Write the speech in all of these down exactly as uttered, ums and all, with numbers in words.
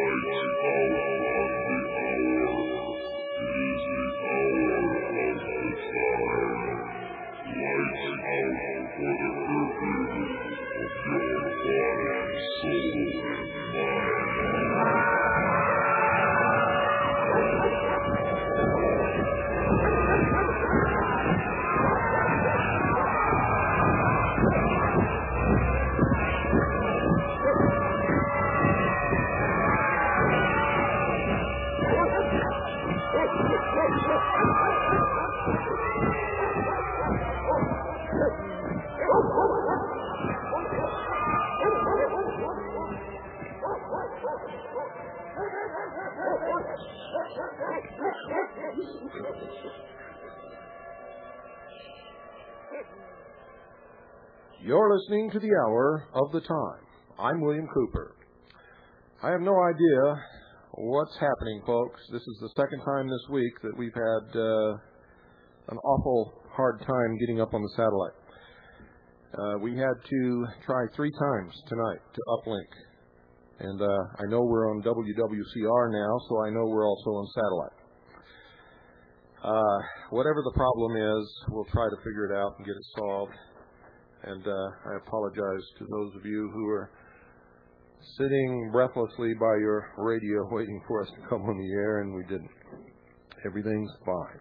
You're listening to the Hour of the Time. I'm William Cooper. I have no idea what's happening, folks. This is the second time this week that we've had uh, an awful hard time getting up on the satellite. Uh, we had to try three times tonight to uplink. And uh, I know we're on W W C R now, so I know we're also on satellite. Uh, whatever the problem is, we'll try to figure it out and get it solved. And uh, I apologize to those of you who are sitting breathlessly by your radio waiting for us to come on the air, and we didn't. Everything's fine.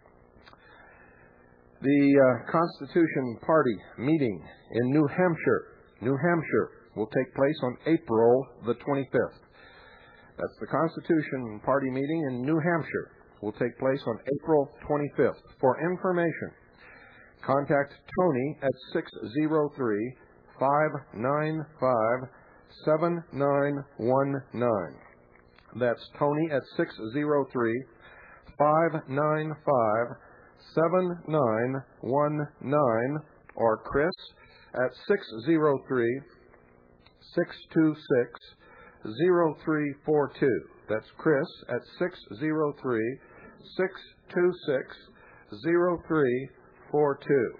The uh, Constitution Party meeting in New Hampshire, New Hampshire, will take place on April the twenty-fifth. That's the Constitution Party meeting in New Hampshire. Will take place on April twenty-fifth. For information, contact Tony at six oh three, five nine five, seven nine one nine. That's Tony at six oh three, five nine five, seven nine one nine, or Chris at six oh three, six two six, oh three four two. That's Chris at six oh three, six two six, oh three four two.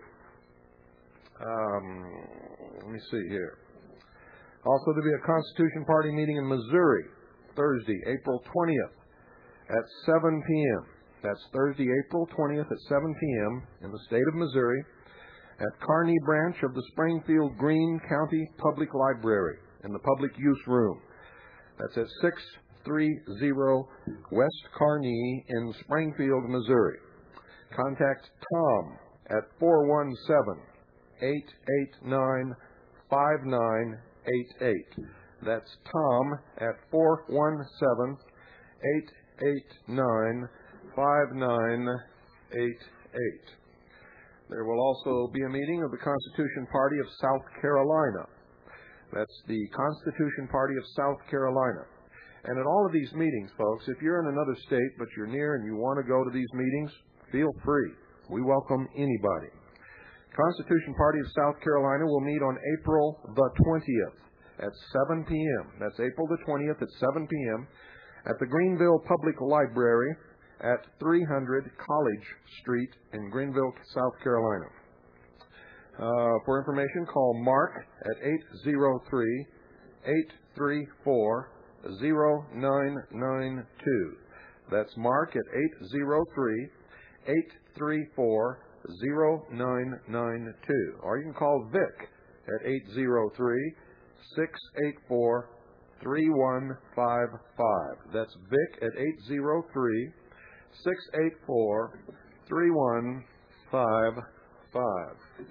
Um, let me see here. Also, there'll be a Constitution Party meeting in Missouri, Thursday, April twentieth at seven p.m. That's Thursday, April twentieth at seven p.m. in the state of Missouri at Kearney Branch of the Springfield Greene County Public Library in the Public Use Room. That's at six thirty West Kearney in Springfield, Missouri. Contact Tom at four one seven, eight eight nine, five nine eight eight. That's Tom at four one seven, eight eight nine, five nine eight eight. There will also be a meeting of the Constitution Party of South Carolina. That's the Constitution Party of South Carolina. And at all of these meetings, folks, if you're in another state but you're near and you want to go to these meetings, feel free. We welcome anybody. Constitution Party of South Carolina will meet on April the twentieth at seven p.m. That's April the twentieth at seven p.m. at the Greenville Public Library at three hundred College Street in Greenville, South Carolina. Uh, for information, call Mark at eight oh three, eight three four, oh nine nine two. That's Mark at eight oh three, eight three four, oh nine nine two. Or you can call Vic at eight oh three, six eight four, three one five five. That's Vic at eight oh three, six eight four, three one five five.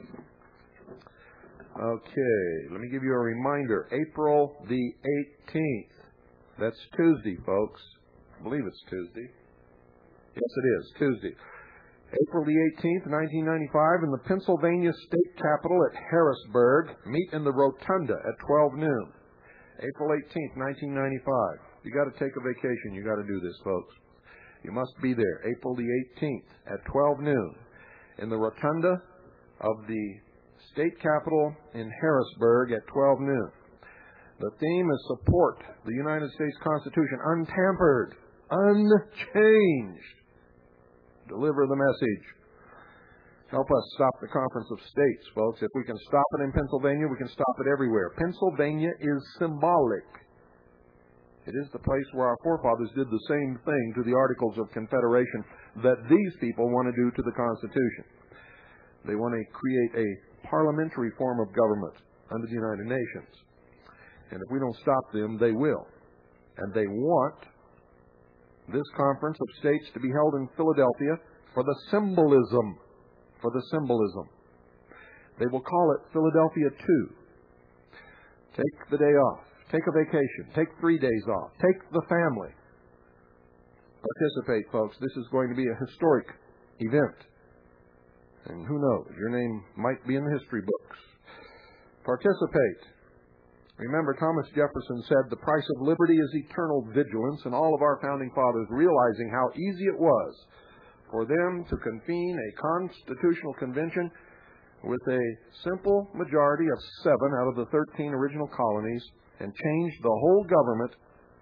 Okay, let me give you a reminder. April the eighteenth. That's Tuesday, folks. I believe it's Tuesday. Yes, it is, Tuesday. April the eighteenth, nineteen ninety-five, in the Pennsylvania State Capitol at Harrisburg. Meet in the Rotunda at twelve noon. April eighteenth, nineteen ninety-five. You got to take a vacation. You got to do this, folks. You must be there. April the eighteenth at twelve noon in the Rotunda of the State Capitol in Harrisburg at twelve noon. The theme is support the United States Constitution untampered, unchanged. Deliver the message. Help us stop the Conference of States, folks. If we can stop it in Pennsylvania, we can stop it everywhere. Pennsylvania is symbolic. It is the place where our forefathers did the same thing to the Articles of Confederation that these people want to do to the Constitution. They want to create a parliamentary form of government under the United Nations. And if we don't stop them, they will. And they want this conference of states to be held in Philadelphia for the symbolism. For the symbolism. They will call it Philadelphia two. Take the day off. Take a vacation. Take three days off. Take the family. Participate, folks. This is going to be a historic event. And who knows, your name might be in the history books. Participate. Remember, Thomas Jefferson said, the price of liberty is eternal vigilance, and all of our founding fathers realizing how easy it was for them to convene a constitutional convention with a simple majority of seven out of the thirteen original colonies and change the whole government.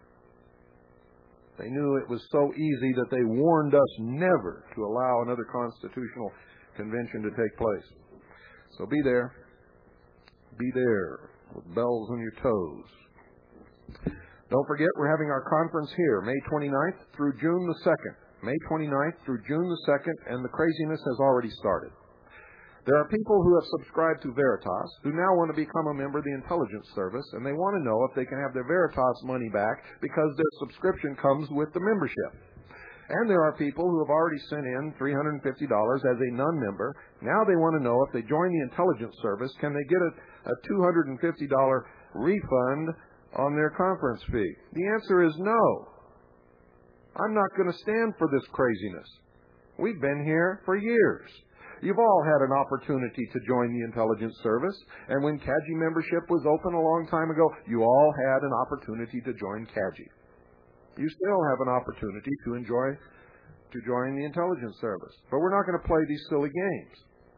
They knew it was so easy that they warned us never to allow another constitutional convention to take place. So be there. Be there with bells on your toes. Don't forget, we're having our conference here May twenty-ninth through June the second. May twenty-ninth through June the second, and the craziness has already started. There are people who have subscribed to Veritas who now want to become a member of the Intelligence Service, and they want to know if they can have their Veritas money back because their subscription comes with the membership. And there are people who have already sent in three hundred fifty dollars as a non-member. Now they want to know if they join the Intelligence Service, can they get a, a two hundred fifty dollars refund on their conference fee? The answer is no. I'm not going to stand for this craziness. We've been here for years. You've all had an opportunity to join the Intelligence Service, and when C A G I membership was open a long time ago, you all had an opportunity to join C A G I. You still have an opportunity to enjoy to join the Intelligence Service, but we're not going to play these silly games.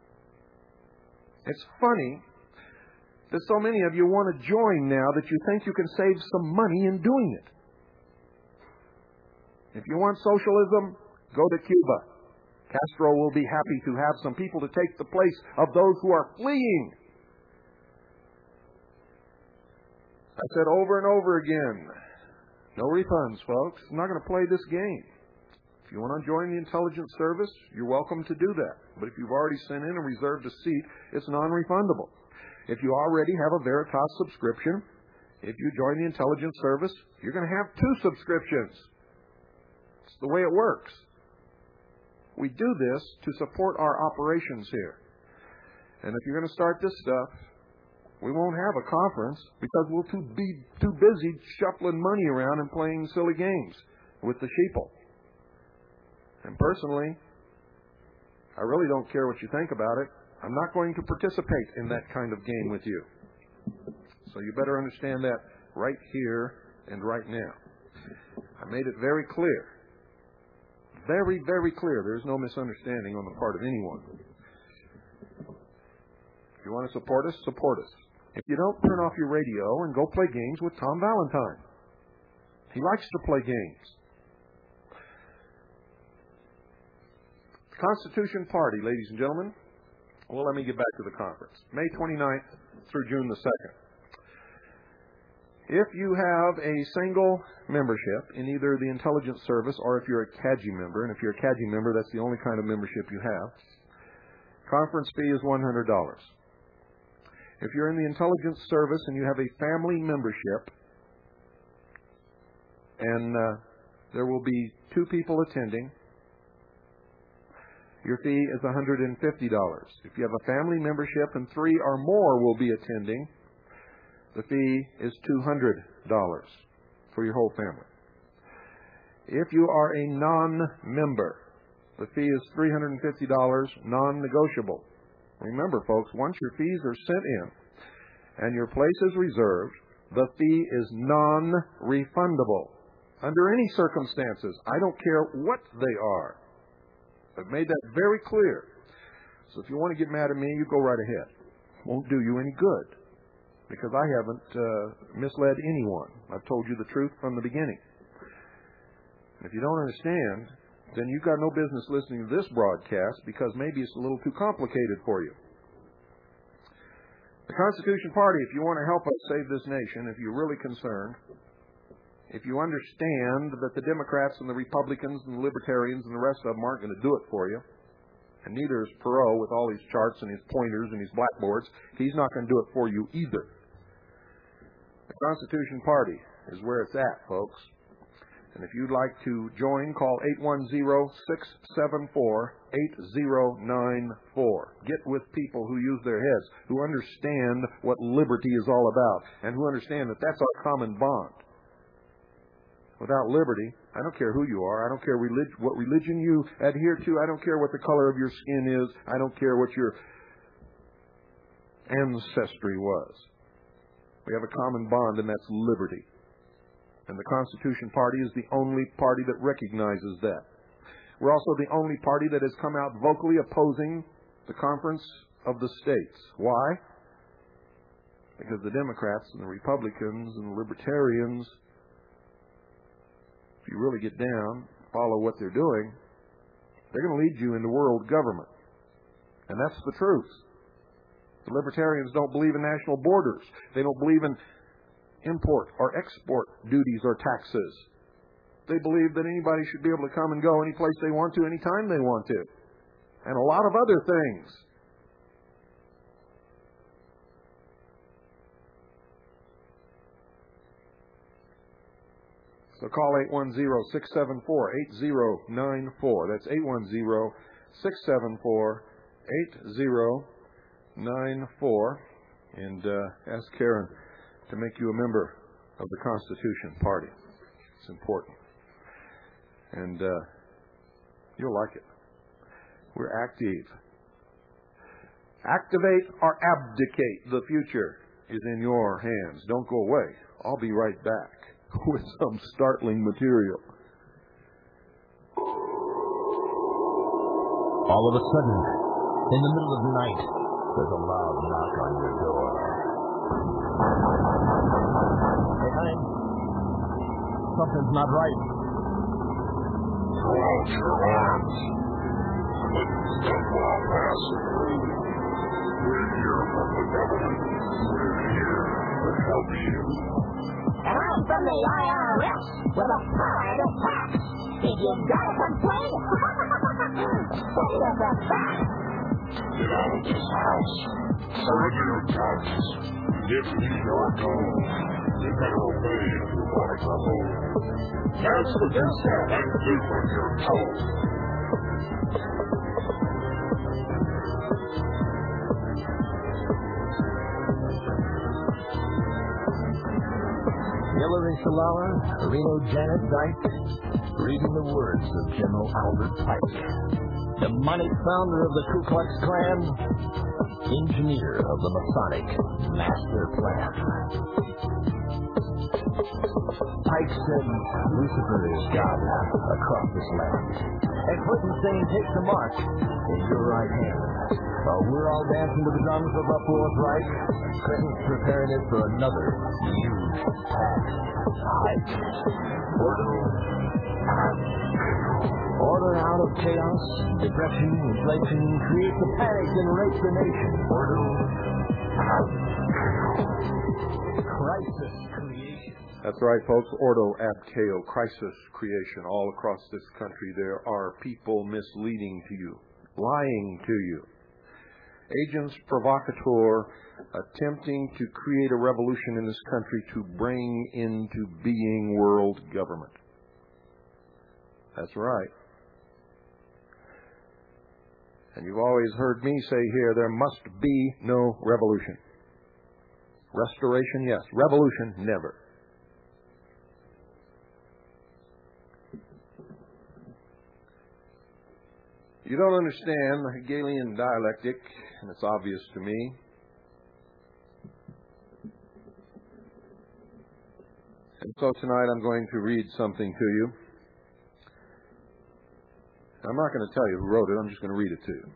It's funny that so many of you want to join now that you think you can save some money in doing it. If you want socialism, go to Cuba. Castro will be happy to have some people to take the place of those who are fleeing. I said over and over again, no refunds, folks. I'm not going to play this game. If you want to join the Intelligence Service, you're welcome to do that. But if you've already sent in and reserved a seat, it's non-refundable. If you already have a Veritas subscription, if you join the Intelligence Service, you're going to have two subscriptions. It's the way it works. We do this to support our operations here. And if you're going to start this stuff, we won't have a conference because we'll too be too busy shuffling money around and playing silly games with the sheeple. And personally, I really don't care what you think about it. I'm not going to participate in that kind of game with you. So you better understand that right here and right now. I made it very clear. Very, very clear. There's no misunderstanding on the part of anyone. If you want to support us, support us. If you don't, turn off your radio and go play games with Tom Valentine. He likes to play games. The Constitution Party, ladies and gentlemen. Well, let me get back to the conference. May twenty-ninth through June the second. If you have a single membership in either the Intelligence Service or if you're a C A G I member, and if you're a C A G I member, that's the only kind of membership you have, conference fee is one hundred dollars. If you're in the Intelligence Service and you have a family membership, and uh, there will be two people attending, your fee is one hundred fifty dollars. If you have a family membership and three or more will be attending, the fee is two hundred dollars for your whole family. If you are a non-member, the fee is three hundred fifty dollars, non-negotiable. Remember, folks, once your fees are sent in and your place is reserved, the fee is non-refundable. Under any circumstances, I don't care what they are. I've made that very clear. So if you want to get mad at me, you go right ahead. Won't do you any good. Because I haven't uh, misled anyone. I've told you the truth from the beginning. And if you don't understand, then you've got no business listening to this broadcast because maybe it's a little too complicated for you. The Constitution Party, if you want to help us save this nation, if you're really concerned, if you understand that the Democrats and the Republicans and the Libertarians and the rest of them aren't going to do it for you, and neither is Perot with all his charts and his pointers and his blackboards, he's not going to do it for you either. The Constitution Party is where it's at, folks. And if you'd like to join, call eight one zero, six seven four, eight zero nine four. Get with people who use their heads, who understand what liberty is all about, and who understand that that's our common bond. Without liberty, I don't care who you are. I don't care relig- what religion you adhere to. I don't care what the color of your skin is. I don't care what your ancestry was. We have a common bond, and that's liberty. And the Constitution Party is the only party that recognizes that. We're also the only party that has come out vocally opposing the Conference of the States. Why? Because the Democrats and the Republicans and the Libertarians, if you really get down, follow what they're doing, they're going to lead you into world government. And that's the truth. The Libertarians don't believe in national borders. They don't believe in import or export duties or taxes. They believe that anybody should be able to come and go any place they want to, anytime they want to. And a lot of other things. So call eight one zero, six seven four, eight zero nine four. That's eight one zero, six seven four, eight zero nine four. And uh, ask Karen to make you a member of the Constitution Party. It's important. And uh, you'll like it. We're active. Activate or abdicate. The future is in your hands. Don't go away. I'll be right back with some startling material. All of a sudden, in the middle of the night, there's a loud knock on your door. Hey, honey, something's not right. Throw out your arms. Let the devil pass through. We're here from the government. We're here to help you. And I'm from the I R S with a power to tax. If you got a complaint, send us a fax. Get out of this house. Surrender your taxes. Give me your gold. You better obey if you want to hold. That's the best thing I can do when you're told. Hillary Salala, Reno Janet Dyke, reading the words of General Albert Pike, demonic founder of the Ku Klux Klan, engineer of the Masonic Master Plan. Pike said Lucifer is God across this land, and Clinton saying take the mark in your right hand. While we're all dancing to the drums of a fourth Reich, Clinton's preparing it for another huge tax hike. Order, order out of chaos, depression, inflation, create the panic and rape the nation. Order, crisis creation. That's right, folks. Ordo ab chaos, crisis creation. All across this country, there are people misleading to you, lying to you. Agents provocateur attempting to create a revolution in this country to bring into being world government. That's right. And you've always heard me say here, there must be no revolution. Restoration, yes. Revolution, never. You don't understand the Hegelian dialectic, and it's obvious to me. And so tonight I'm going to read something to you. I'm not going to tell you who wrote it, I'm just going to read it to you.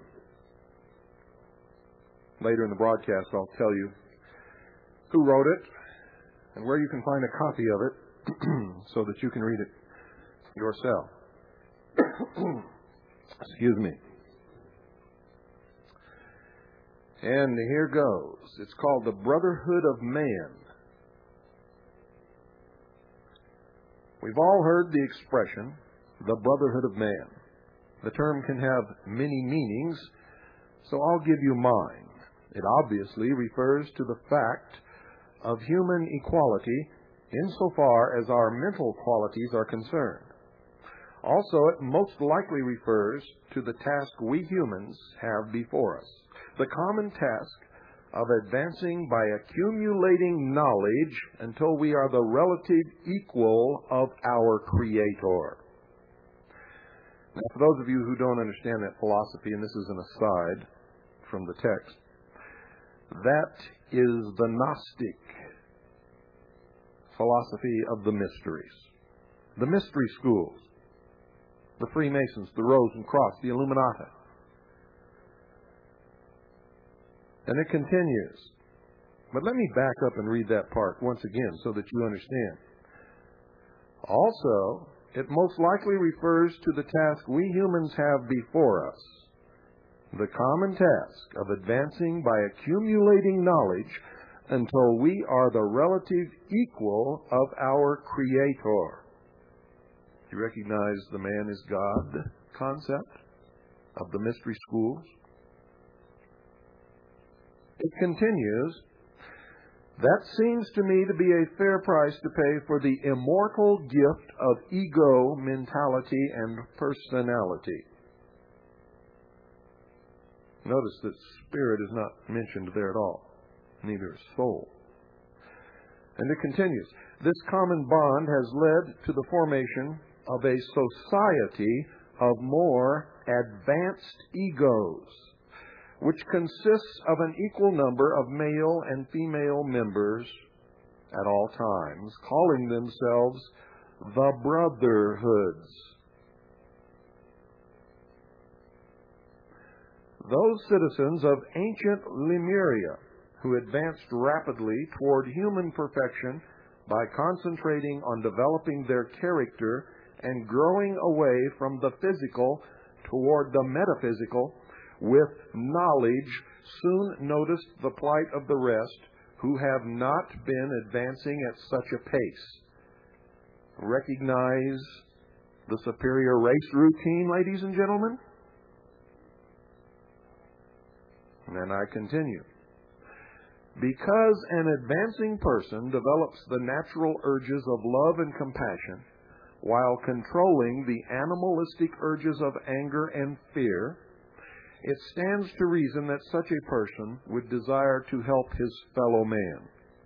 Later in the broadcast I'll tell you who wrote it and where you can find a copy of it so that you can read it yourself. Excuse me. And here goes. It's called The Brotherhood of Man. We've all heard the expression, the brotherhood of man. The term can have many meanings, so I'll give you mine. It obviously refers to the fact of human equality insofar as our mental qualities are concerned. Also, it most likely refers to the task we humans have before us, the common task of advancing by accumulating knowledge until we are the relative equal of our Creator. Now, for those of you who don't understand that philosophy, and this is an aside from the text, that is the Gnostic philosophy of the mysteries. The mystery schools, the Freemasons, the Rose and Cross, the Illuminati. And it continues. But let me back up and read that part once again so that you understand. Also, it most likely refers to the task we humans have before us, the common task of advancing by accumulating knowledge until we are the relative equal of our Creator. You recognize the man is God concept of the mystery schools? It continues, that seems to me to be a fair price to pay for the immortal gift of ego mentality and personality. Notice that spirit is not mentioned there at all, neither is soul. And it continues, this common bond has led to the formation of a society of more advanced egos, which consists of an equal number of male and female members at all times, calling themselves the brotherhoods. Those citizens of ancient Lemuria who advanced rapidly toward human perfection by concentrating on developing their character and growing away from the physical toward the metaphysical with knowledge, soon noticed the plight of the rest who have not been advancing at such a pace. Recognize the superior race routine, ladies and gentlemen? And then I continue. Because an advancing person develops the natural urges of love and compassion while controlling the animalistic urges of anger and fear, it stands to reason that such a person would desire to help his fellow man.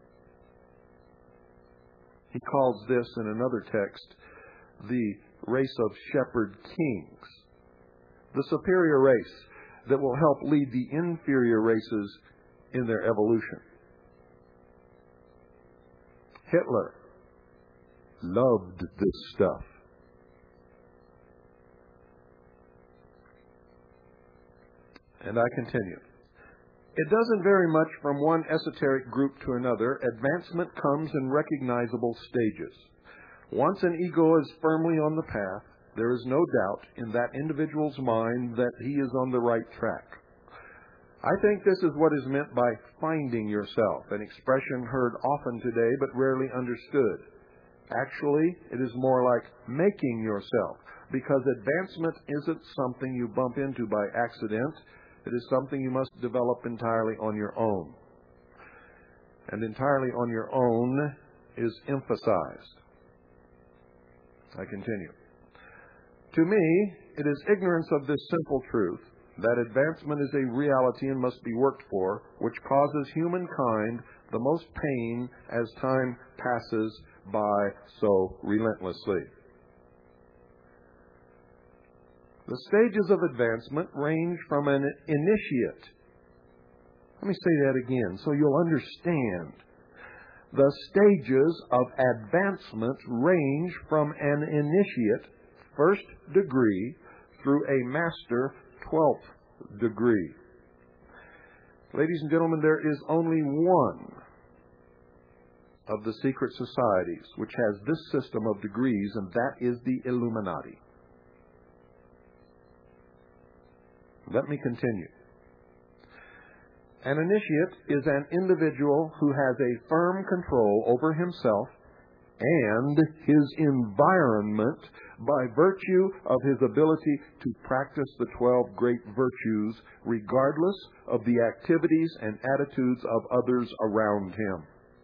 He calls this in another text the race of shepherd kings, the superior race that will help lead the inferior races in their evolution. Hitler loved this stuff. And I continue. It doesn't vary much from one esoteric group to another. Advancement comes in recognizable stages. Once an ego is firmly on the path, there is no doubt in that individual's mind that he is on the right track. I think this is what is meant by finding yourself, an expression heard often today but rarely understood. Actually, it is more like making yourself, because advancement isn't something you bump into by accident. It is something you must develop entirely on your own. And entirely on your own is emphasized. I continue. To me, it is ignorance of this simple truth, that advancement is a reality and must be worked for, which causes humankind the most pain as time passes by so relentlessly. The stages of advancement range from an initiate. Let me say that again so you'll understand. The stages of advancement range from an initiate, first degree, through a master, twelfth degree. Ladies and gentlemen, there is only one of the secret societies which has this system of degrees, and that is the Illuminati. Let me continue. An initiate is an individual who has a firm control over himself and his environment by virtue of his ability to practice the twelve great virtues regardless of the activities and attitudes of others around him.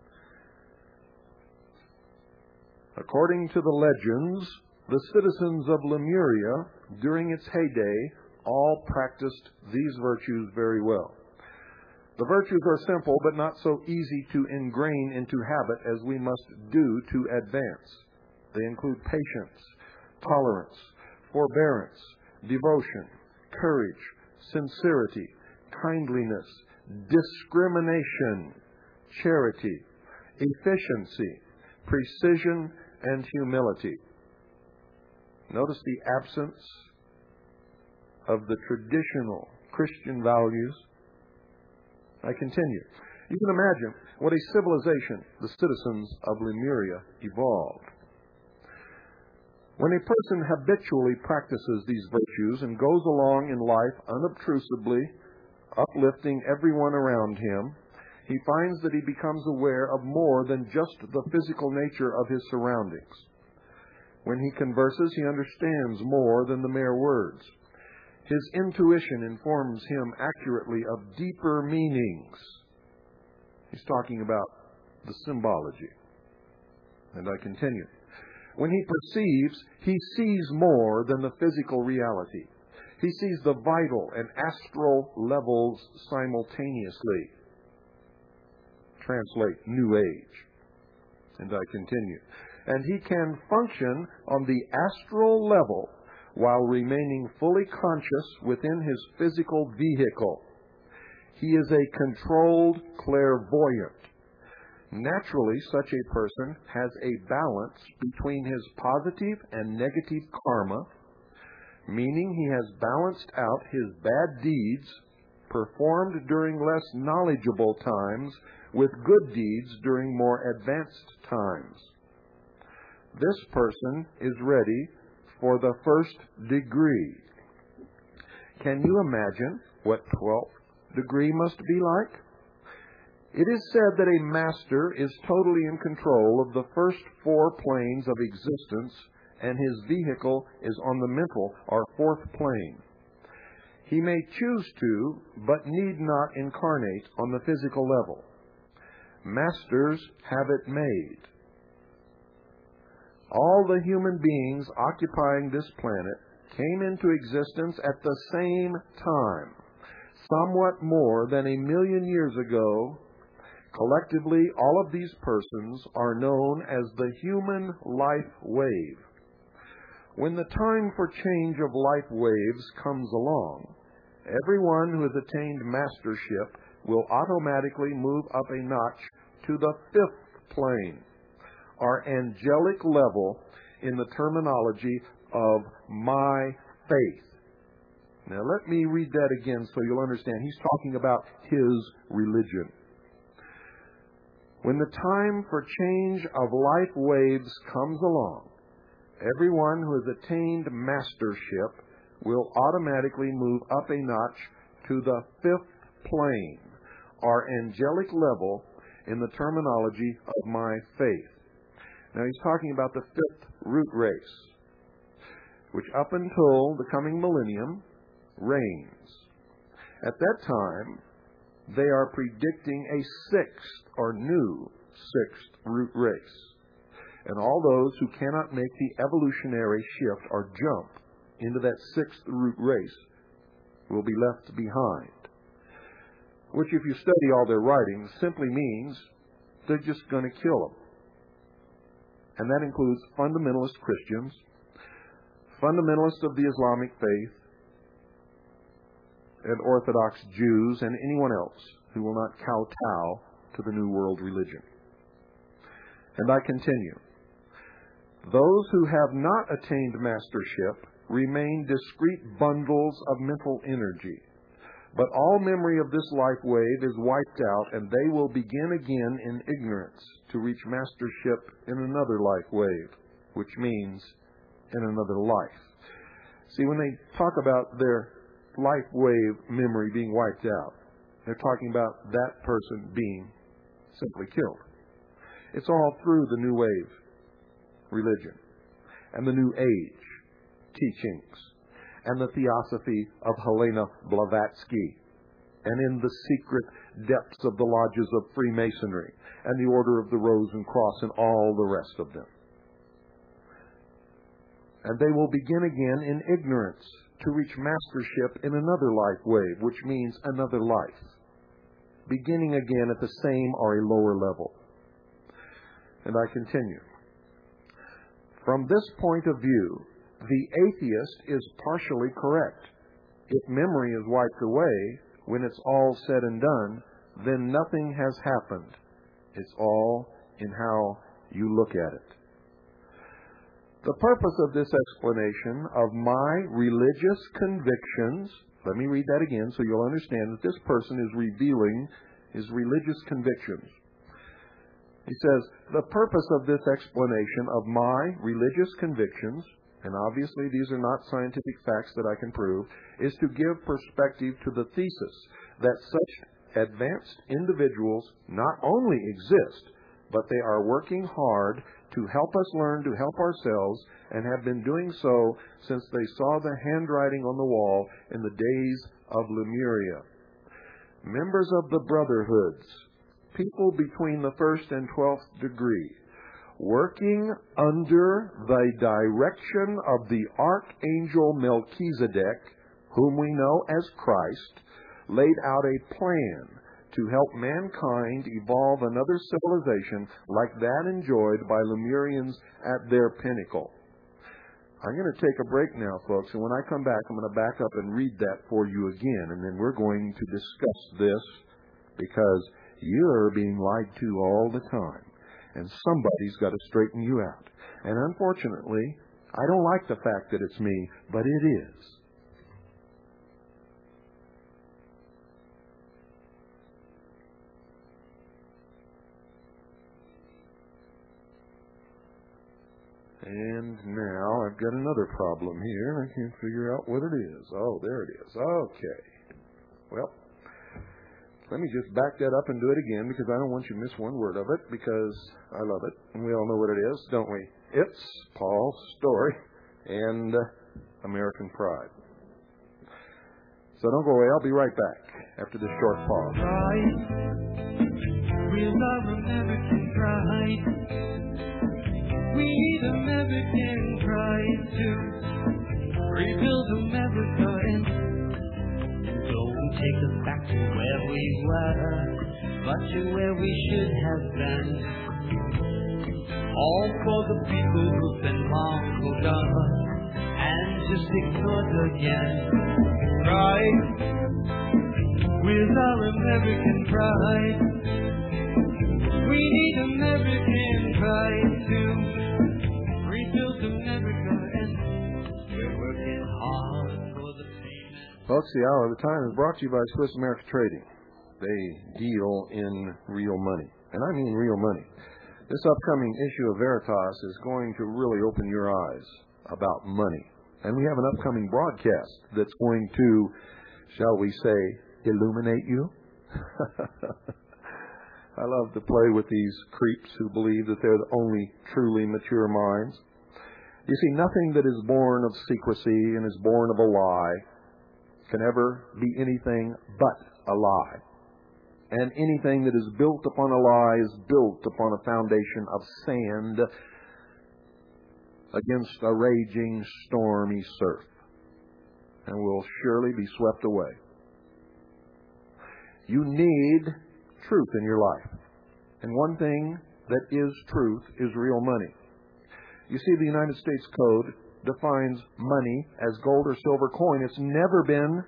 According to the legends, the citizens of Lemuria, during its heyday, all practiced these virtues very well. The virtues are simple, but not so easy to ingrain into habit as we must do to advance. They include patience, tolerance, forbearance, devotion, courage, sincerity, kindliness, discrimination, charity, efficiency, precision, and humility. Notice the absence of the traditional Christian values. I continue. You can imagine what a civilization the citizens of Lemuria evolved. When a person habitually practices these virtues and goes along in life unobtrusively, uplifting everyone around him, he finds that he becomes aware of more than just the physical nature of his surroundings. When he converses, he understands more than the mere words. His intuition informs him accurately of deeper meanings. He's talking about the symbology. And I continue. When he perceives, he sees more than the physical reality. He sees the vital and astral levels simultaneously. Translate New Age. And I continue. And he can function on the astral level while remaining fully conscious within his physical vehicle. He is a controlled clairvoyant. Naturally, such a person has a balance between his positive and negative karma, meaning he has balanced out his bad deeds performed during less knowledgeable times with good deeds during more advanced times. This person is ready for the first degree. Can you imagine what twelfth degree must be like? It is said that a master is totally in control of the first four planes of existence, and his vehicle is on the mental or fourth plane. He may choose to, but need not incarnate on the physical level. Masters have it made. All the human beings occupying this planet came into existence at the same time, somewhat more than a million years ago. Collectively, all of these persons are known as the human life wave. When the time for change of life waves comes along, everyone who has attained mastership will automatically move up a notch to the fifth plane, our angelic level in the terminology of my faith. Now let me read that again so you'll understand. He's talking about his religion. When the time for change of life waves comes along, everyone who has attained mastership will automatically move up a notch to the fifth plane, our angelic level in the terminology of my faith. Now he's talking about the fifth root race, which up until the coming millennium reigns. At that time, they are predicting a sixth or new sixth root race. And all those who cannot make the evolutionary shift or jump into that sixth root race will be left behind. Which, if you study all their writings, simply means they're just going to kill them. And that includes fundamentalist Christians, fundamentalists of the Islamic faith, and Orthodox Jews, and anyone else who will not kowtow to the New World religion. And I continue. Those who have not attained mastership remain discrete bundles of mental energy. But all memory of this life wave is wiped out, and they will begin again in ignorance to reach mastership in another life wave, which means in another life. See, when they talk about their life wave memory being wiped out, they're talking about that person being simply killed. It's all through the new wave religion, and the New Age teachings, and the theosophy of Helena Blavatsky, and in the secret depths of the lodges of Freemasonry, and the Order of the Rose and Cross, and all the rest of them. And they will begin again in ignorance to reach mastership in another life wave, which means another life, beginning again at the same or a lower level. And I continue. From this point of view, the atheist is partially correct. If memory is wiped away, when it's all said and done, then nothing has happened. It's all in how you look at it. The purpose of this explanation of my religious convictions, let me read that again so you'll understand that this person is revealing his religious convictions. He says, the purpose of this explanation of my religious convictions, and obviously these are not scientific facts that I can prove, is to give perspective to the thesis that such advanced individuals not only exist, but they are working hard to help us learn to help ourselves, and have been doing so since they saw the handwriting on the wall in the days of Lemuria. Members of the brotherhoods, people between the first and twelfth degree, working under the direction of the Archangel Melchizedek, whom we know as Christ, laid out a plan to help mankind evolve another civilization like that enjoyed by Lemurians at their pinnacle. I'm going to take a break now, folks, and when I come back, I'm going to back up and read that for you again, and then we're going to discuss this, because you're being lied to all the time, and somebody's got to straighten you out. And unfortunately, I don't like the fact that it's me, but it is. And now I've got another problem here. I can't figure out what it is. Oh, there it is. Okay. Well, let me just back that up and do it again, because I don't want you to miss one word of it, because I love it. And we all know what it is, don't we? It's Paul's story and uh, American Pride. So don't go away. I'll be right back after this short pause. Pride. We love American pride. We need American pride to rebuild America and don't take us back to where we were, but to where we should have been. All for the people who've been marked up and just ignored again. Pride, with our American pride. We need American pride to rebuild America, and we're working hard for the payment. Folks, the hour of the time is brought to you by Swiss America Trading. They deal in real money, and I mean real money. This upcoming issue of Veritas is going to really open your eyes about money. And we have an upcoming broadcast that's going to, shall we say, illuminate you. I love to play with these creeps who believe that they're the only truly mature minds. You see, nothing that is born of secrecy and is born of a lie can ever be anything but a lie. And anything that is built upon a lie is built upon a foundation of sand against a raging, stormy surf, and will surely be swept away. You need truth in your life. And one thing that is truth is real money. You see, the United States Code defines money as gold or silver coin. It's never been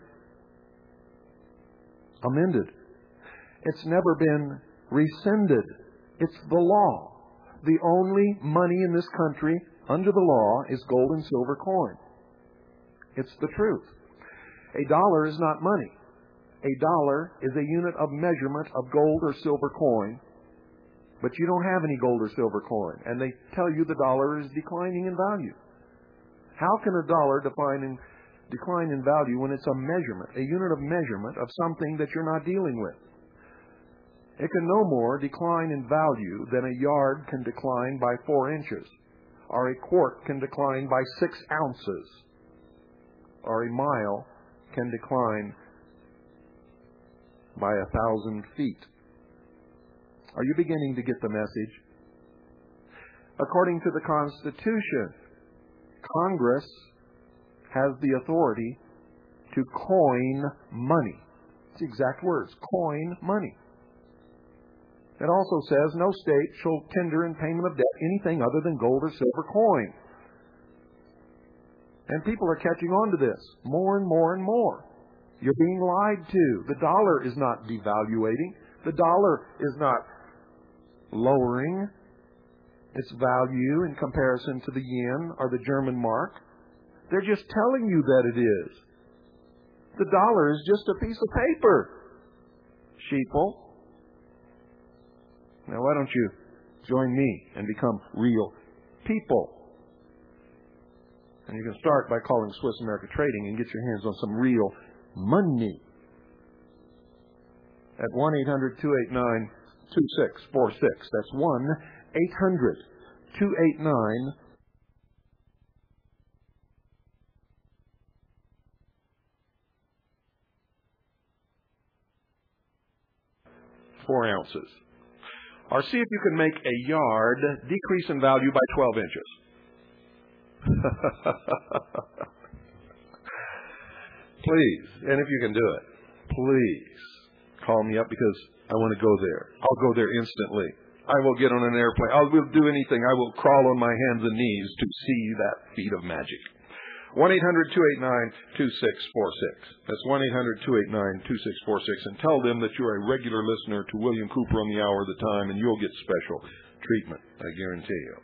amended. It's never been rescinded. It's the law. The only money in this country under the law is gold and silver coin. It's the truth. A dollar is not money. A dollar is a unit of measurement of gold or silver coin, but you don't have any gold or silver coin, and they tell you the dollar is declining in value. How can a dollar define in, decline in value when it's a measurement, a unit of measurement of something that you're not dealing with? It can no more decline in value than a yard can decline by four inches, or a quart can decline by six ounces, or a mile can decline by a thousand feet. Are you beginning to get the message? According to the Constitution, Congress has the authority to coin money. It's the exact words, coin money. It also says no state shall tender in payment of debt anything other than gold or silver coin. And people are catching on to this more and more and more. You're being lied to. The dollar is not devaluating. The dollar is not lowering its value in comparison to the yen or the German mark. They're just telling you that it is. The dollar is just a piece of paper. Sheeple. Now why don't you join me and become real people? And you can start by calling Swiss America Trading and get your hands on some real money. At one eight hundred two eight nine two six four six. That's one eight hundred two eight nine four ounces. Or see if you can make a yard decrease in value by twelve inches. Please, and if you can do it, please call me up because I want to go there. I'll go there instantly. I will get on an airplane. I will do anything. I will crawl on my hands and knees to see that feat of magic. one eight hundred two eight nine two six four six. That's one eight hundred two eight nine two six four six. And tell them that you're a regular listener to William Cooper on the Hour of the Time, and you'll get special treatment, I guarantee you.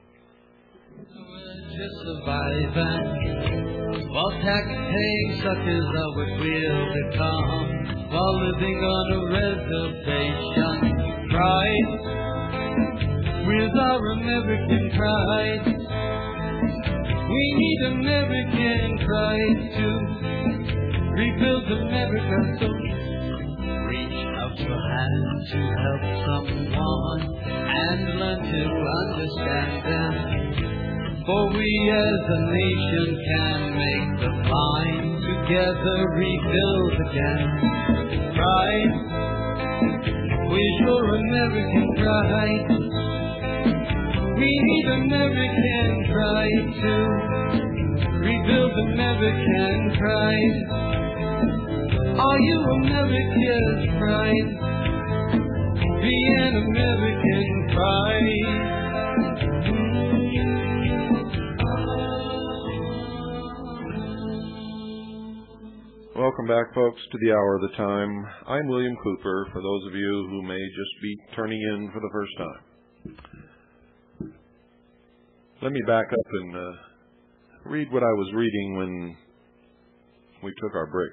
Just surviving, while tax-paying suckers are what we'll become, while living on a reservation. Pride, with our American pride. We need American pride to rebuild America. So reach out your hand to help someone and learn to understand them. For we as a nation can make the line together rebuild again. Pride, with your American pride. We need American pride to rebuild American pride. Are you America's pride? Be an American pride. Welcome back, folks, to the Hour of the Time. I'm William Cooper, for those of you who may just be turning in for the first time. Let me back up and uh, read what I was reading when we took our break.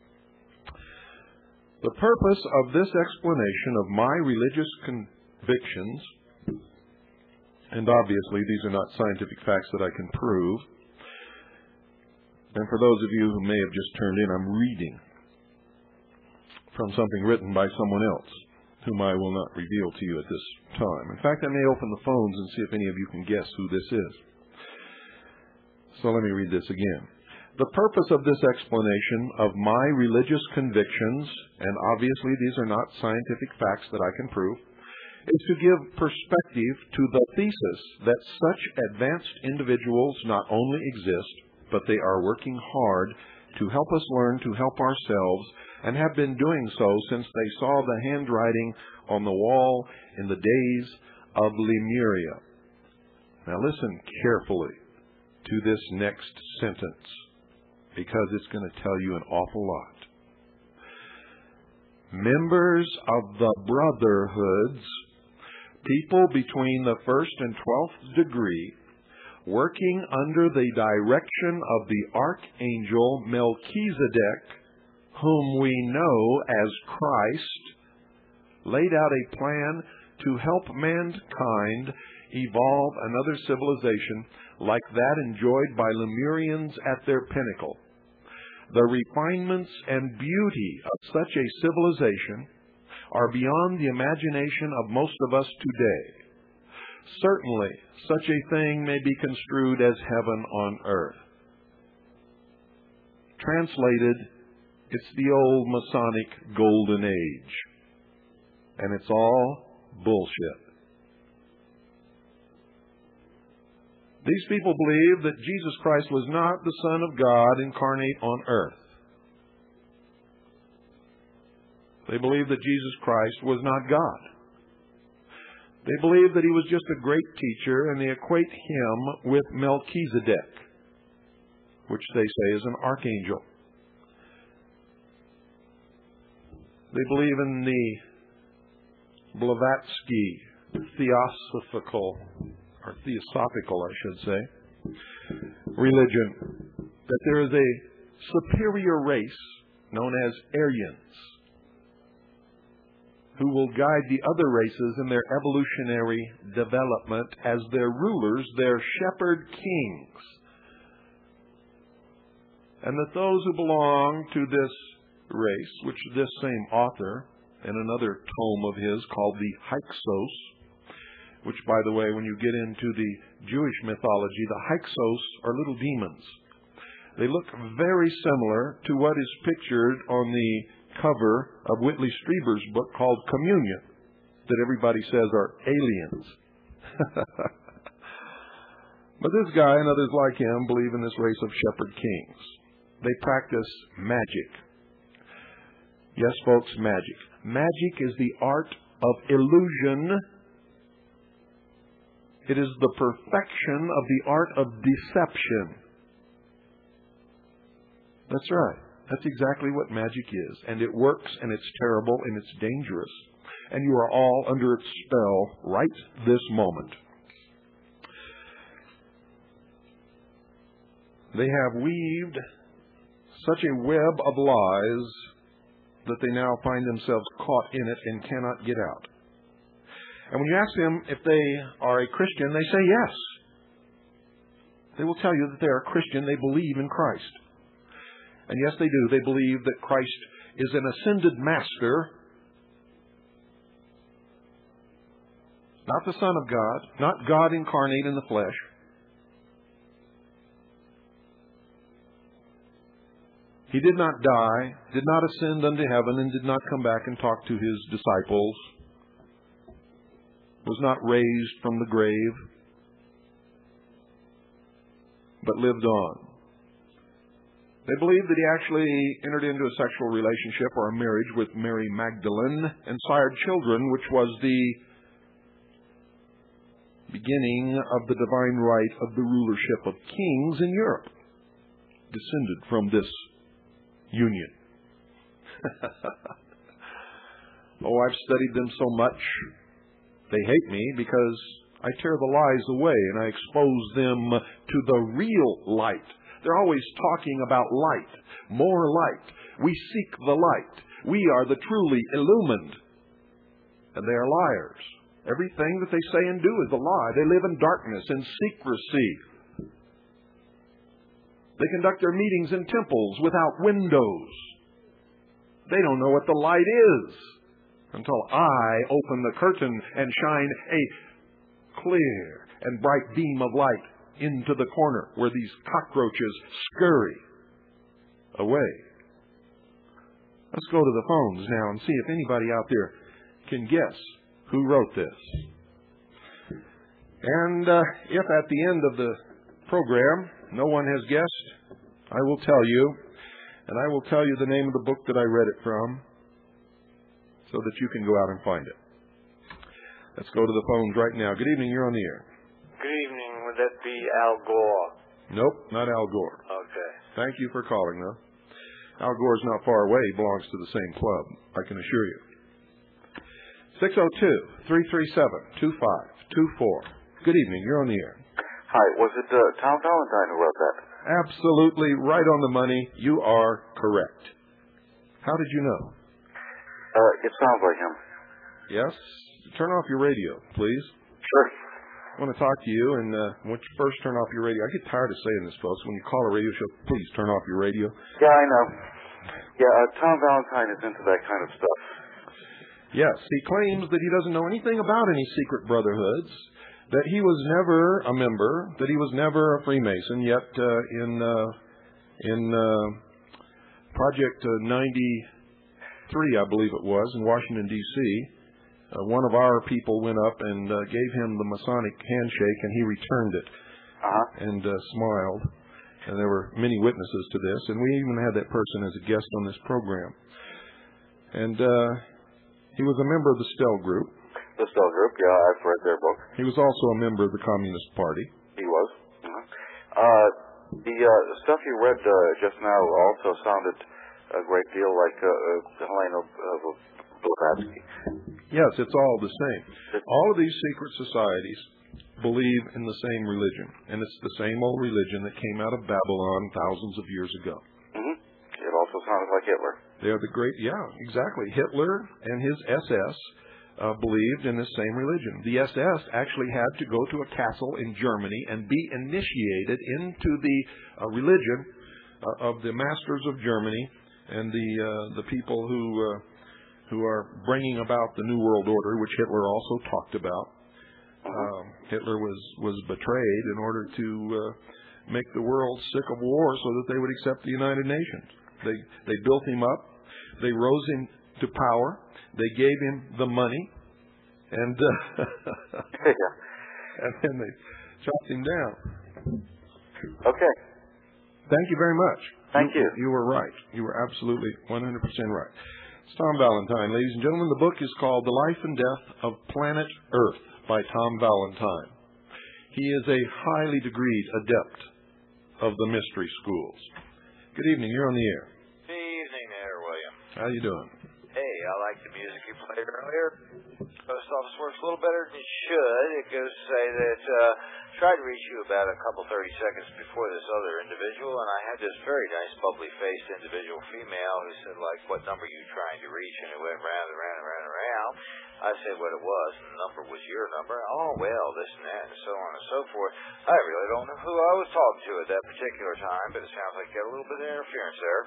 The purpose of this explanation of my religious convictions, and obviously these are not scientific facts that I can prove, and for those of you who may have just turned in, I'm reading from something written by someone else, whom I will not reveal to you at this time. In fact, I may open the phones and see if any of you can guess who this is. So let me read this again. The purpose of this explanation of my religious convictions, and obviously these are not scientific facts that I can prove, is to give perspective to the thesis that such advanced individuals not only exist, but they are working hard to help us learn to help ourselves, and have been doing so since they saw the handwriting on the wall in the days of Lemuria. Now listen carefully to this next sentence, because it's going to tell you an awful lot. Members of the brotherhoods, people between the first and twelfth degree, working under the direction of the Archangel Melchizedek, whom we know as Christ, laid out a plan to help mankind evolve another civilization like that enjoyed by Lemurians at their pinnacle. The refinements and beauty of such a civilization are beyond the imagination of most of us today. Certainly, such a thing may be construed as heaven on earth. Translated, it's the old Masonic golden age. And it's all bullshit. These people believe that Jesus Christ was not the Son of God incarnate on earth. They believe that Jesus Christ was not God. They believe that he was just a great teacher, and they equate him with Melchizedek, which they say is an archangel. They believe in the Blavatsky theosophical, or theosophical, I should say, religion, that there is a superior race known as Aryans who will guide the other races in their evolutionary development as their rulers, their shepherd kings. And that those who belong to this race, which this same author in another tome of his called the Hyksos, which, by the way, when you get into the Jewish mythology, the Hyksos are little demons. They look very similar to what is pictured on the cover of Whitley Strieber's book called Communion, that everybody says are aliens. But this guy and others like him believe in this race of shepherd kings. They practice magic. Yes, folks, magic. Magic is the art of illusion. It is the perfection of the art of deception. That's right. That's exactly what magic is. And it works, and it's terrible, and it's dangerous. And you are all under its spell right this moment. They have weaved such a web of lies that they now find themselves caught in it and cannot get out. And when you ask them if they are a Christian, they say yes. They will tell you that they are a Christian. They believe in Christ. And yes, they do. They believe that Christ is an ascended master, not the Son of God, not God incarnate in the flesh. He did not die, did not ascend unto heaven, and did not come back and talk to his disciples, was not raised from the grave, but lived on. They believe that he actually entered into a sexual relationship or a marriage with Mary Magdalene and sired children, which was the beginning of the divine right of the rulership of kings in Europe, descended from this union. Oh, I've studied them so much. They hate me because I tear the lies away and I expose them to the real light. They're always talking about light, more light. We seek the light. We are the truly illumined. And they are liars. Everything that they say and do is a lie. They live in darkness and secrecy. They conduct their meetings in temples without windows. They don't know what the light is until I open the curtain and shine a clear and bright beam of light into the corner where these cockroaches scurry away. Let's go to the phones now and see if anybody out there can guess who wrote this. And uh, if at the end of the program no one has guessed, I will tell you, and I will tell you the name of the book that I read it from so that you can go out and find it. Let's go to the phones right now. Good evening, you're on the air. Good evening. Would that be Al Gore? Nope, not Al Gore. Okay. Thank you for calling, though. Al Gore's not far away. He belongs to the same club, I can assure you. six oh two, three three seven, two five two four. Good evening, you're on the air. Hi, was it uh, Tom Valentine who wrote that? Absolutely right on the money. You are correct. How did you know? Uh, it sounds like him. Yes? Turn off your radio, please. Sure. I want to talk to you, and uh, once you first turn off your radio, I get tired of saying this, folks. When you call a radio show, please turn off your radio. Yeah, I know. Yeah, uh, Tom Valentine is into that kind of stuff. Yes, he claims that he doesn't know anything about any secret brotherhoods, that he was never a member, that he was never a Freemason, yet uh, in uh, in uh, Project uh, ninety-three, I believe it was, in Washington, D C, uh, one of our people went up and uh, gave him the Masonic handshake, and he returned it Uh-huh. and uh, smiled. And there were many witnesses to this, and we even had that person as a guest on this program. And uh, he was a member of the Stell Group. The Stell Group, yeah, I've read their book. He was also a member of the Communist Party. He was. Uh-huh. Uh, the uh, stuff you read uh, just now also sounded a great deal like uh, uh, Helena uh, Blavatsky. Yes, it's all the same. All of these secret societies believe in the same religion, and it's the same old religion that came out of Babylon thousands of years ago. Mm-hmm. It also sounded like Hitler. They're the great, yeah, exactly. Hitler and his S S uh, believed in the same religion. The S S actually had to go to a castle in Germany and be initiated into the uh, religion uh, of the masters of Germany and the uh, the people who uh, who are bringing about the New World Order, which Hitler also talked about. Um, Hitler was, was betrayed in order to uh, make the world sick of war so that they would accept the United Nations. They they built him up. They rose him to power. They gave him the money, and uh, and then they chopped him down. Okay. Thank you very much. Thank you. You, you were right. You were absolutely one hundred percent right. It's Tom Valentine, ladies and gentlemen. The book is called The Life and Death of Planet Earth by Tom Valentine. He is a highly degreed adept of the mystery schools. Good evening. You're on the air. Good evening there, William. How you doing? Hey, I like the music you played earlier. Post office works a little better than it should. It goes to say that uh, tried to reach you about a couple thirty seconds before this other individual, and I had this very nice, bubbly-faced individual female who said, like, what number are you trying to reach? And it went round and round and round and round. I said what it was, and the number was your number. Oh, well, this and that, and so on and so forth. I really don't know who I was talking to at that particular time, but it sounds like you got a little bit of interference there.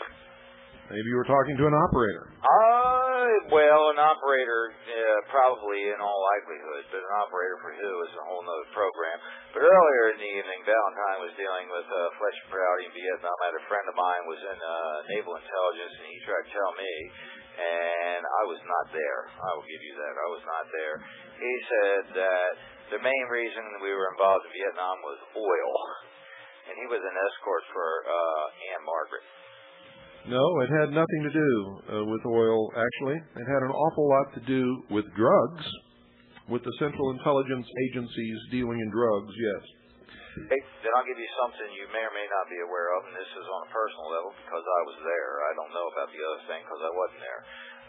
Maybe you were talking to an operator. Uh, well, an operator, uh, probably in all likelihood, but an operator for who is a whole nother program. But earlier in the evening, Valentine was dealing with uh, Fletcher Prouty in Vietnam. I had a friend of mine was in uh, naval intelligence, and he tried to tell me, and I was not there. I will give you that. I was not there. He said that the main reason we were involved in Vietnam was oil, and he was an escort for uh, Anne Margaret. No, it had nothing to do uh, with oil, actually. It had an awful lot to do with drugs, with the Central Intelligence Agencies dealing in drugs, yes. Hey, then I'll give you something you may or may not be aware of, and this is on a personal level because I was there. I don't know about the other thing because I wasn't there.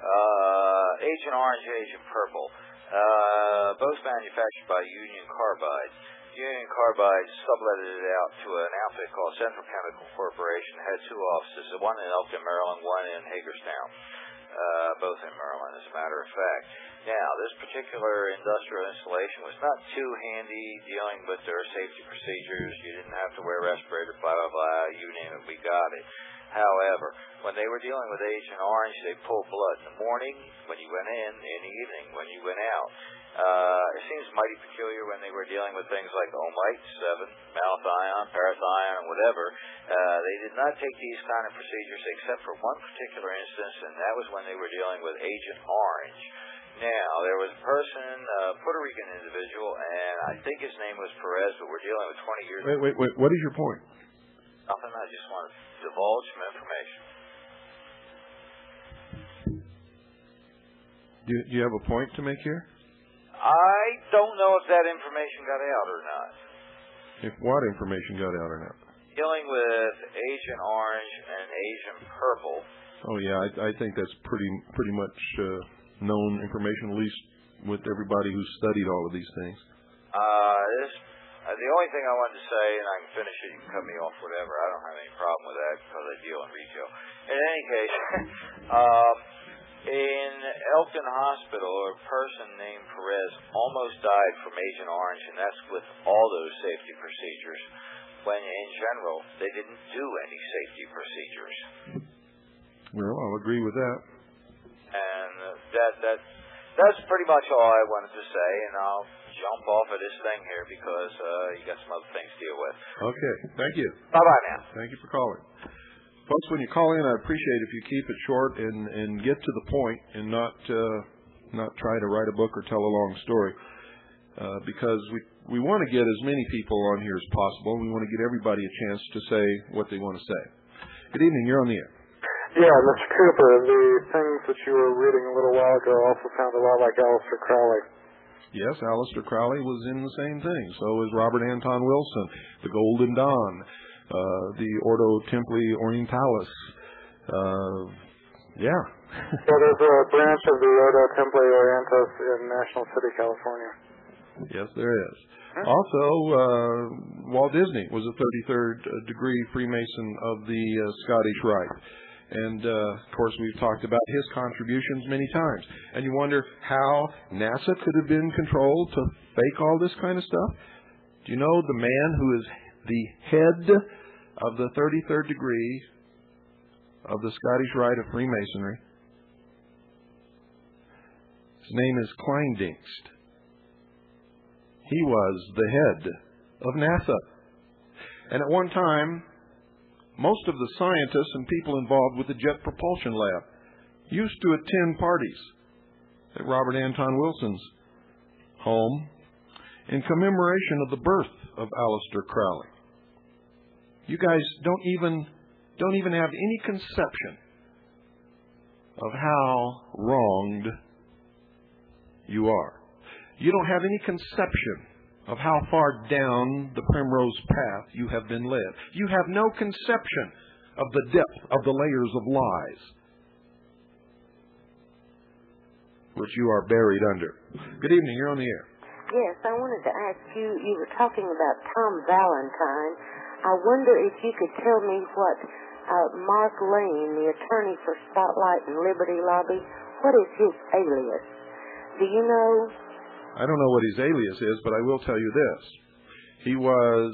Uh, Agent Orange, Agent Purple, uh, both manufactured by Union Carbide. Union Carbide subletted it out to an outfit called Central Chemical Corporation. It had two offices, one in Elkton, Maryland, one in Hagerstown, uh, both in Maryland, as a matter of fact. Now, this particular industrial installation was not too handy dealing with their safety procedures. You didn't have to wear respirators, blah, blah, blah, you name it, we got it. However, when they were dealing with Agent Orange, they pulled blood in the morning when you went in, in the evening when you went out. Uh, it seems mighty peculiar when they were dealing with things like Omite, seven, malathion, parathion, whatever. Uh, they did not take these kind of procedures except for one particular instance, and that was when they were dealing with Agent Orange. Now, there was a person, a Puerto Rican individual, and I think his name was Perez, but we're dealing with twenty years. Wait, wait, wait. What is your point? Nothing. I just want to divulge some information. Do you, do you have a point to make here? I don't know if that information got out or not. If what information got out or not? Dealing with Agent Orange and Agent Purple. Oh yeah, I, I think that's pretty pretty much uh, known information, at least with everybody who's studied all of these things. Uh, this, uh, the only thing I wanted to say, and I can finish it, you can cut me off, whatever. I don't have any problem with that because I deal in retail. In any case, um, in Elkton Hospital, a person named Perez almost died from Agent Orange, and that's with all those safety procedures, when in general, they didn't do any safety procedures. Well, I'll agree with that. And that that that's pretty much all I wanted to say, and I'll jump off of this thing here because uh, you got some other things to deal with. Okay. Thank you. Bye-bye now. Thank you for calling. Folks, when you call in, I appreciate if you keep it short and, and get to the point and not uh, not try to write a book or tell a long story uh, because we, we want to get as many people on here as possible. We want to get everybody a chance to say what they want to say. Good evening. You're on the air. Yeah, Mister Cooper, the things that you were reading a little while ago also sound a lot like Aleister Crowley. Yes, Aleister Crowley was in the same thing. So was Robert Anton Wilson, the Golden Dawn, uh, the Ordo Templi Orientalis. Uh, yeah. So there's a branch of the Ordo Templi Orientalis in National City, California. Yes, there is. Huh? Also, uh, Walt Disney was a thirty-third degree Freemason of the uh, Scottish Rite. And, uh, of course, we've talked about his contributions many times. And you wonder how NASA could have been controlled to fake all this kind of stuff? Do you know the man who is the head of the thirty-third degree of the Scottish Rite of Freemasonry? His name is Kleindienst. He was the head of NASA. And at one time, most of the scientists and people involved with the Jet Propulsion Lab used to attend parties at Robert Anton Wilson's home in commemoration of the birth of Aleister Crowley. You guys don't even don't even have any conception of how wronged you are. You don't have any conception of how far down the primrose path you have been led. You have no conception of the depth of the layers of lies which you are buried under. Good evening. You're on the air. Yes, I wanted to ask you, you were talking about Tom Valentine. I wonder if you could tell me what uh, Mark Lane, the attorney for Spotlight and Liberty Lobby, what is his alias? Do you know? I don't know what his alias is, but I will tell you this. He was...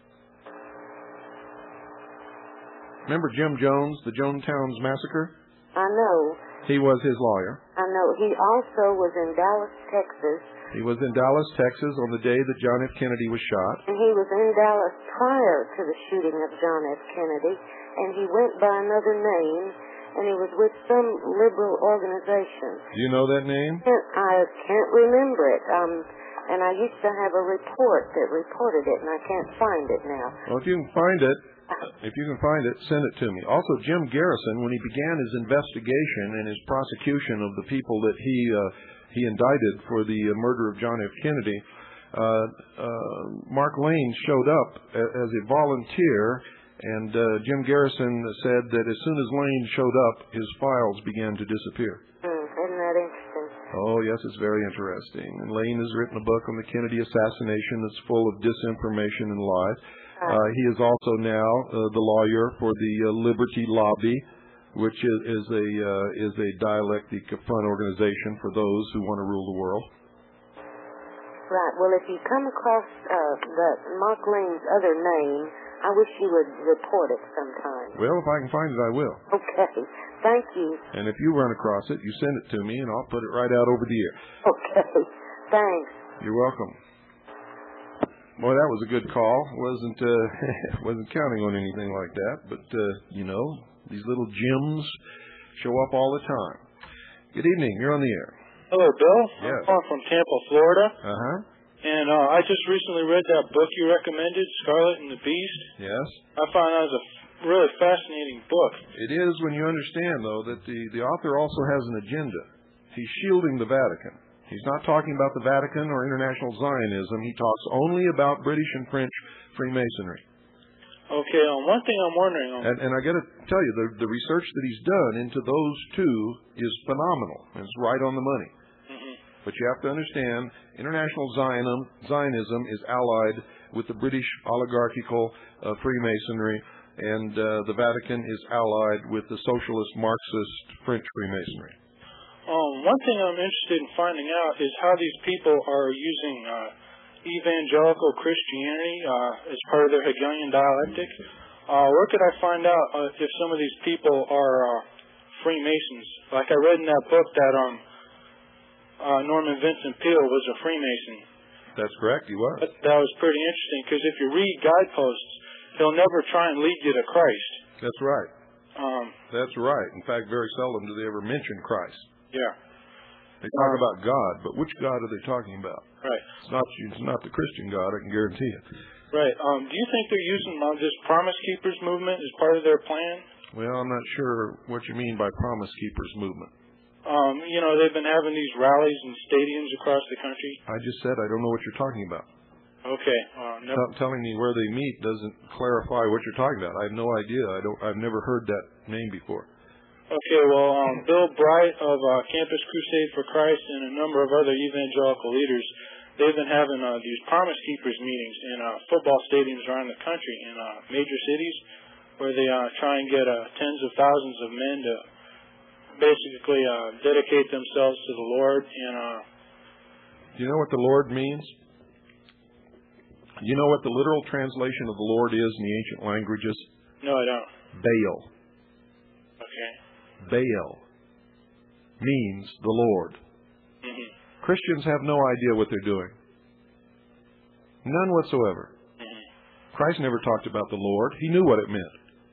Remember Jim Jones, the Jonestown Massacre? I know. He was his lawyer. I know. He also was in Dallas, Texas. He was in Dallas, Texas on the day that John F. Kennedy was shot. And he was in Dallas prior to the shooting of John F. Kennedy. And he went by another name, and he was with some liberal organization. Do you know that name? I can't remember it. Um, and I used to have a report that reported it, and I can't find it now. Well, if you can find it, if you can find it, send it to me. Also, Jim Garrison, when he began his investigation and his prosecution of the people that he uh, he indicted for the uh, murder of John F. Kennedy, uh, uh, Mark Lane showed up a, as a volunteer. And uh, Jim Garrison said that as soon as Lane showed up, his files began to disappear. Mm, isn't that interesting? Oh, yes, it's very interesting. And Lane has written a book on the Kennedy assassination that's full of disinformation and lies. Uh, he is also now uh, the lawyer for the uh, Liberty Lobby, which is, is a uh, is a dialectic front organization for those who want to rule the world. Right. Well, if you come across uh, the Mark Lane's other name, I wish you would report it sometime. Well, if I can find it, I will. Okay. Thank you. And if you run across it, you send it to me, and I'll put it right out over the air. Okay. Thanks. You're welcome. Boy, that was a good call. Wasn't uh, wasn't counting on anything like that, but uh, you know, these little gems show up all the time. Good evening. You're on the air. Hello, Bill. Yes. I'm calling from Tampa, Florida. Uh huh. And uh, I just recently read that book you recommended, Scarlet and the Beast. Yes. I found that was a really fascinating book. It is when you understand, though, that the, the author also has an agenda. He's shielding the Vatican. He's not talking about the Vatican or international Zionism. He talks only about British and French Freemasonry. Okay, um, one thing I'm wondering... Um, and, and I got to tell you, the, the research that he's done into those two is phenomenal. It's right on the money. mm-hmm. But you have to understand, international Zionism, Zionism is allied with the British oligarchical uh, Freemasonry, and uh, the Vatican is allied with the socialist Marxist French Freemasonry. Um, one thing I'm interested in finding out is how these people are using uh, evangelical Christianity uh, as part of their Hegelian dialectic. Uh, where could I find out uh, if some of these people are uh, Freemasons? Like I read in that book that um, uh, Norman Vincent Peale was a Freemason. That's correct, he was. That, that was pretty interesting, because if you read guideposts, he'll never try and lead you to Christ. That's right. Um, That's right. In fact, very seldom do they ever mention Christ. Yeah. They talk about God, but which God are they talking about? Right. It's not, it's not the Christian God, I can guarantee it. Right. Um, do you think they're using uh, this Promise Keepers movement as part of their plan? Well, I'm not sure what you mean by Promise Keepers movement. Um, you know, they've been having these rallies in stadiums across the country. I just said I don't know what you're talking about. Okay. Uh, never... T- telling me where they meet doesn't clarify what you're talking about. I have no idea. I don't. I've never heard that name before. Okay. Well, um, Bill Bright of uh, Campus Crusade for Christ and a number of other evangelical leaders, they've been having uh, these Promise Keepers meetings in uh, football stadiums around the country in uh, major cities, where they uh, try and get uh, tens of thousands of men to basically uh, dedicate themselves to the Lord. And uh, do you know what the Lord means? You know what the literal translation of the Lord is in the ancient languages? No, I don't. Baal. Okay. Baal means the Lord. Mm-hmm. Christians have no idea what they're doing. None whatsoever. Mm-hmm. Christ never talked about the Lord. He knew what it meant.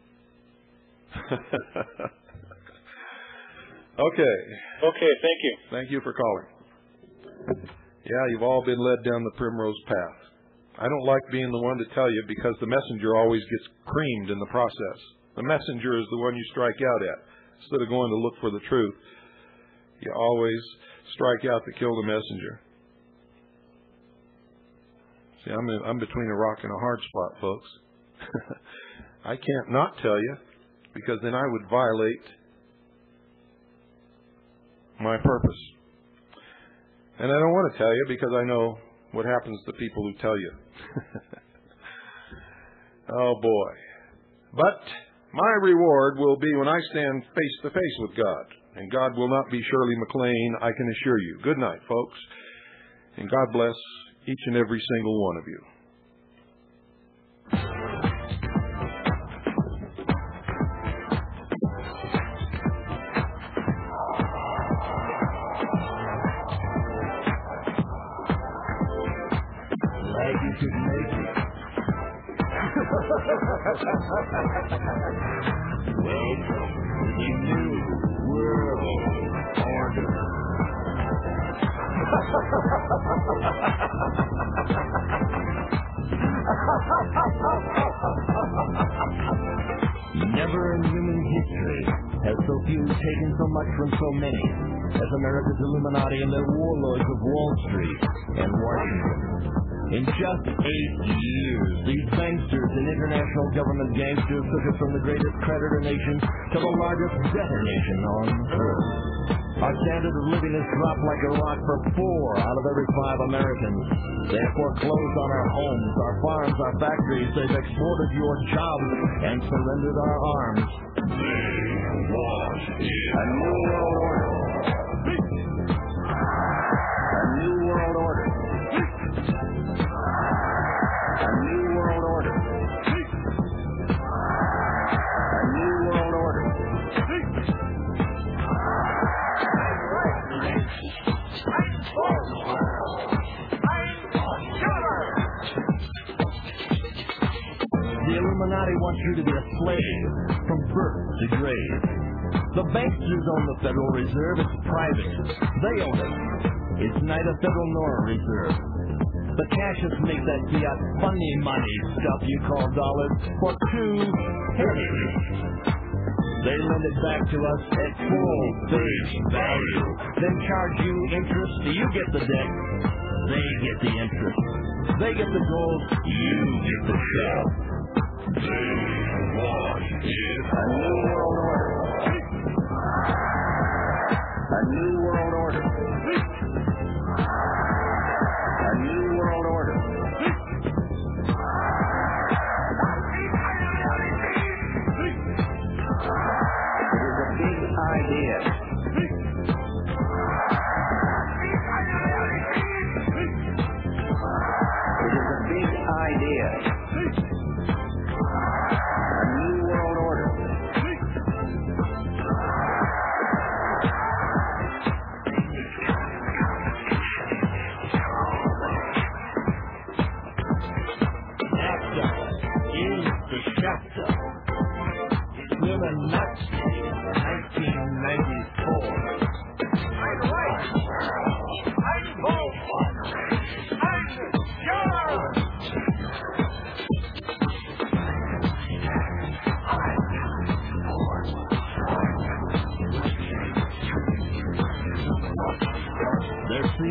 Okay. Okay, thank you. Thank you for calling. Yeah, you've all been led down the primrose path. I don't like being the one to tell you because the messenger always gets creamed in the process. The messenger is the one you strike out at. Instead of going to look for the truth, you always strike out to kill the messenger. See, I'm, in, I'm between a rock and a hard spot, folks. I can't not tell you because then I would violate my purpose. And I don't want to tell you because I know what happens to people who tell you. Oh, boy. But my reward will be when I stand face to face with God. And God will not be Shirley MacLaine, I can assure you. Good night, folks. And God bless each and every single one of you. Welcome to the new world order. Never in human history has so few taken so much from so many as America's Illuminati and their warlords of Wall Street and Washington. In just eight years, these banksters and international government gangsters took us from the greatest creditor nation to the largest debtor nation on earth. Our standard of living has dropped like a rock for four out of every five Americans. They have foreclosed on our homes, our farms, our factories. They've exported your jobs and surrendered our arms. They want a new world order. A new world order. A new world order. A new world order. The Illuminati wants you to be a slave from birth to grave. The banksters own the Federal Reserve. It's private. They own it. It's neither federal nor a reserve. The cashists make that fiat funny money stuff you call dollars for two pennies. They lend it back to us at full face value, then charge you interest. You get the debt, they get the interest. They get the gold, you get the shell. They want it. A new world order. A new world order. A new world order. It is a big idea. It is a big idea. A new world order.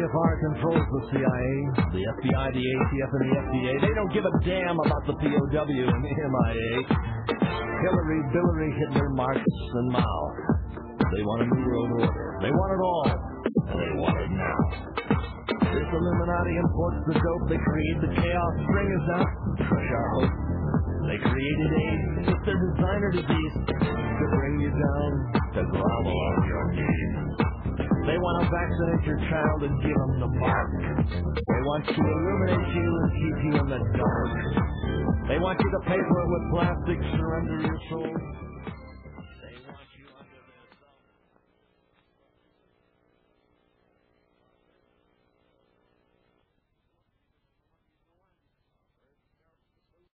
F R controls the C I A, the F B I, the A T F, and the F D A. They don't give a damn about the P O W and the M I A. Hillary, Billary, Hitler, Marx, and Mao. They want a new world order. They want it all, and they want it now. This Illuminati imports the dope. They create the chaos. String us out, crush our hope. They created AIDS. It's their designer disease to bring you down, to grovel on your knees. They want to vaccinate your child and give them the mark. They want to illuminate you and keep you in the dark. They want you to pay for it with plastic surrender